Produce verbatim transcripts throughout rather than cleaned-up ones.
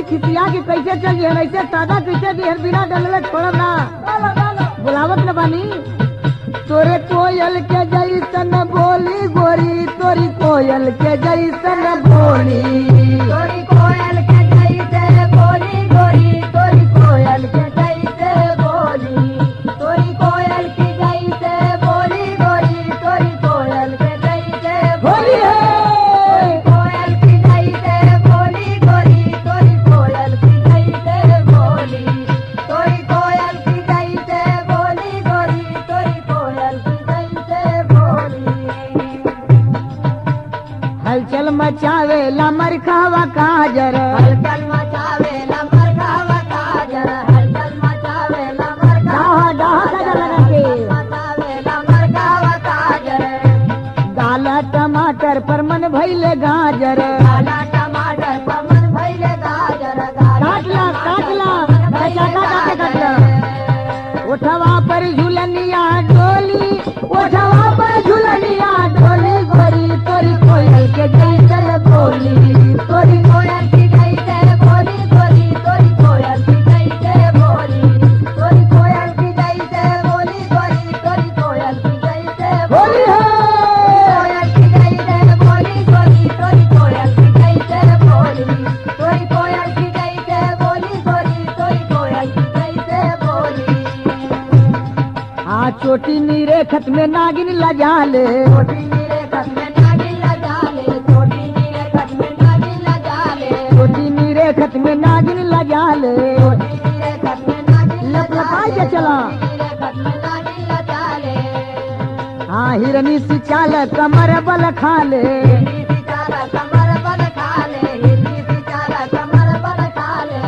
खिसिया की कैसे चल है ऐसे सादा कैसे दी है बिना डलले छोड़ब ना बुलावत न बानी तोरे कोयल के जैसन बोली गोरी तोरी कोयल के जैसन बोली तोरी कोयल के जैसे बोली गोरी तोरी कोयल के जैसे बोली तोरी कोयल की जैसे बोली गोरी तोरी कोयल के जैसे बोली है कोयल की जैसे बोली गोरी तोरी कोयल की जैसे बोली तोरी कोयल की जैसे बोली गोरी तोरी कोयल की जैसे बोली हलचल मचावे ला मरखावा काजर हलचल मचावे लमर खावा काजर हलचल मचावे लमर डाहा डाहा काजर लगा के मचावे लमर खावा काजर गाला टमाटर पर मन भइले गाजर काला टमाटर पमन भइले गाजर काटला काटला बचा काटा के काटला उठवा पर झुलनिया डोली उठवा पर झुलनिया डोली गोरी तोरी कोयल के जैसन बोली तोरी कोयल की जैसे बोली गोरी तोरी कोयल की जैसे बोली तोरी कोयल की जैसे बोली गोरी तोरी कोयल की जैसे बोली है कोयल की जैसे बोली गोरी तोरी कोयल की जैसे बोली तोरी कोयल की जैसे बोली गोरी तोरी कोयल की जैसे बोली आ चोटी नीरे खत में नागिन लजाले छोटी नीरे खत में नागिन लजाले छोटी नीरे खत में नागिन लजाले चोटी नीरे खत में नागिन लजाले छोटी नीरे खत में नागिन लपलपाई के चला नीरे खत में नागिन लजाले हाँ हिरनी सी चाल कमर बल खाले हिरनी सी चारा कमर बल खाले हिरनी सी चारा कमर बल खाले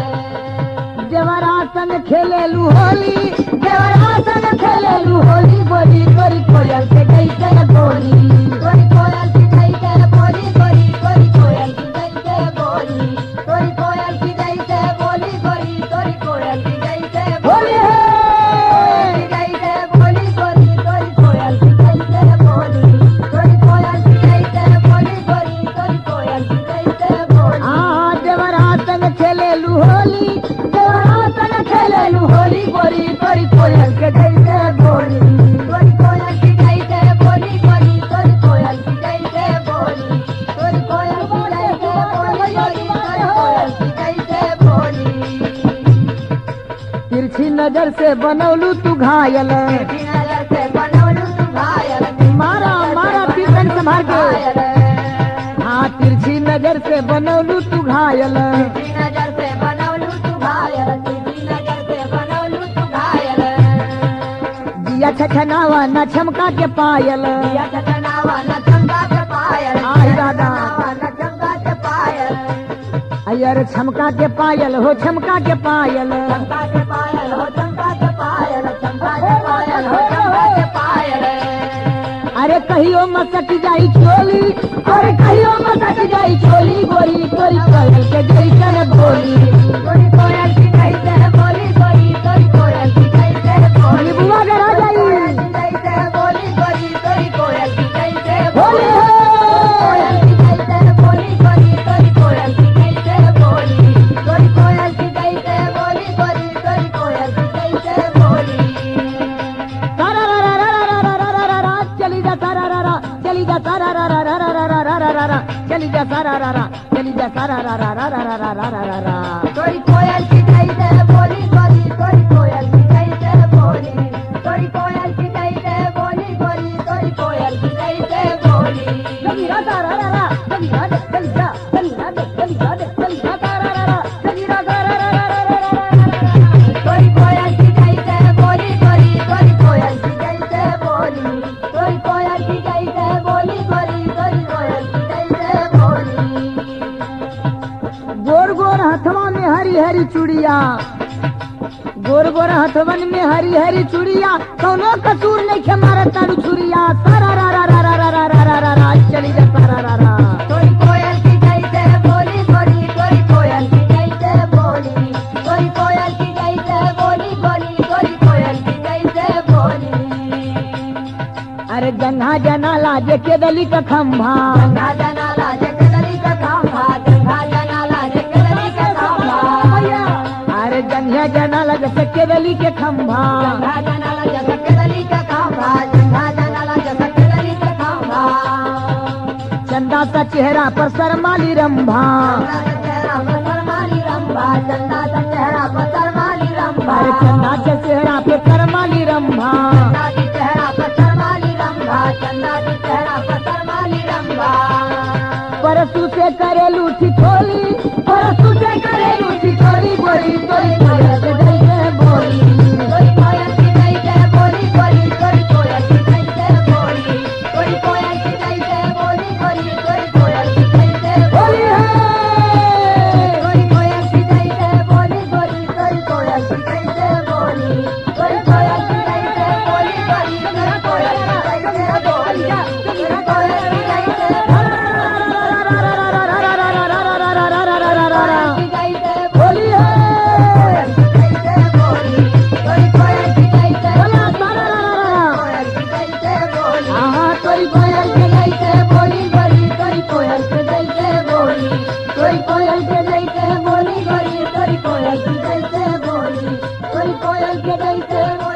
देवरासन खेलेलू होली देवरासन खेलेलू होली बोली तोरी कोयल के जैसन बोली तोरी कोयल की जैसे बोली गोरी तोरी कोयल की जैसे बोली तोरी कोयल की जैसे बोली गोरी तोरी कोयल की जैसे बोली है जैसे बोली गोरी तोरी कोयल की जैसे बोली तोरी कोयल की जैसे बोली गोरी तोरी कोयल की जैसे बोली हाँ देवरासन खेलेलू होली देवरासन खेलेलू होली बोली तोरी कोयल के जैसे बोली तोरी कोयल की जैसे बोली गोरी तोरी कोयल की जैसे बोली तोरी कोयल की जैसे बोली गोरी तोरी कोयल की जैसे बोली तिरछी नजर से बनौलू तू घायल तेरी नजर से बनौलू तू घायल मारा मारा तीरन संभाल के हाँ तिरछी नजर से बनौलू तू घायल तेरी नजर से बनौलू तू घायल तेरी नजर से बनौलू तू घायल दिया छछनावा न छमका के पायल दिया चचनावा न चमका के पायल आई दादा। न चमका के पायल अयर छमका के पायल हो छमका के पायल चमका के पायल हो चमका के पायल चमका के पायल हो चमका के पायल अरे कहियो मसक जाई चोली अरे कहियो मसक जाई चोली गोरी तोरी कोयल के जैसन बोली तोरी कोयल की जैसे बोली गोरी तोरी कोयल की जैसे बोली बुआ गरा जाई जैसे बोली गोरी तोरी कोयल की जैसे बोली कोयल है की जैसे बोली गोरी तोरी कोयल की जैसे बोली तोरी कोयल की जैसे बोली गोरी तोरी कोयल की जैसे बोली तारा रा रा रा रा रा रा रा रा रा चली जा तारा रा रा चली जा तारा रा रा रा रा रा रा रा रा रा चली जा तारा रा रा चली जा तारा रा रा रा रा रा रा रा रा रा तोरी कोयल की जैसे बोली गोरी तोरी कोयल की जैसे बोली तोरी कोयल की जैसे बोली गोरी तोरी कोयल की जैसे बोली चली रा तारा रा रा चली जा चली जा चली जा चली जा चली जा तारा रा रा चली रा तारा रा रा रा रा रा तोरी कोयल की जैसे बोली गोरी तोरी कोयल की जैसे बोली तोरी कोयल की जैसे बोली गोरी तोरी कोयल की जैसे बोली गोर गोर हथवा में हरी हरी चूड़िया गोर गोर हथवन में हरी हरी चूड़िया कौनो कसूर नहीं खे मारा तारू छुरिया तारा रा रा रा रा रा रा रा रा रा रा चली जा तारा रा रा तोरी कोयल की जैसे बोली गोरी तोरी कोयल की जैसे बोली तोरी कोयल की जैसे बोली गोरी तोरी कोयल की जैसे बोली अरे जन्हा जना लाजे के दली का खंभा गंगा जनाला जगदली का खंभा गंगा जनाला जगदली का खंभा केदली के खंभा चंदा जनाला जैसा केदली का खंभा चंदा जनाला जैसा केदली का खंभा चंदा सा चेहरा पर शर्माली रंभा चंदा का चेहरा पर शर्माली रंभा चंदा का चेहरा पर शर्माली रंभा अरे चंदा के चेहरा पे शर्माली रंभा चंदा की चेहरा पर शर्माली रंभा चंदा की चेहरा पर शर्माली रंभा परसू से करेलू ठिठोली परसू से करेलू ठिठोली गोरी तोरी कोयल के जैसे बोली कोई कोयल की जैसे बोली बोली कोई कोयल की जैसे बोली कोई कोयल की जैसे बोली बोली कोई कोयल की जैसे बोली है कोई कोयल की जैसे बोली बोली कोई कोयल की जैसे बोली कोई कोयल की जैसे बोली बोली कोई कोयल की जैसे बोली कोई कोयल की जैसे बोली है जैसे बोली कोई कोयल की जैसे बोला सारा कोयल की जैसे बोली हाँ कोई कोयल के जैसे बोली बोली कोई कोयल के जैसे बोली कोई कोयल के जैसे बोली बोली कोई कोयल के जैसे बोली कोई कोयल के जैसे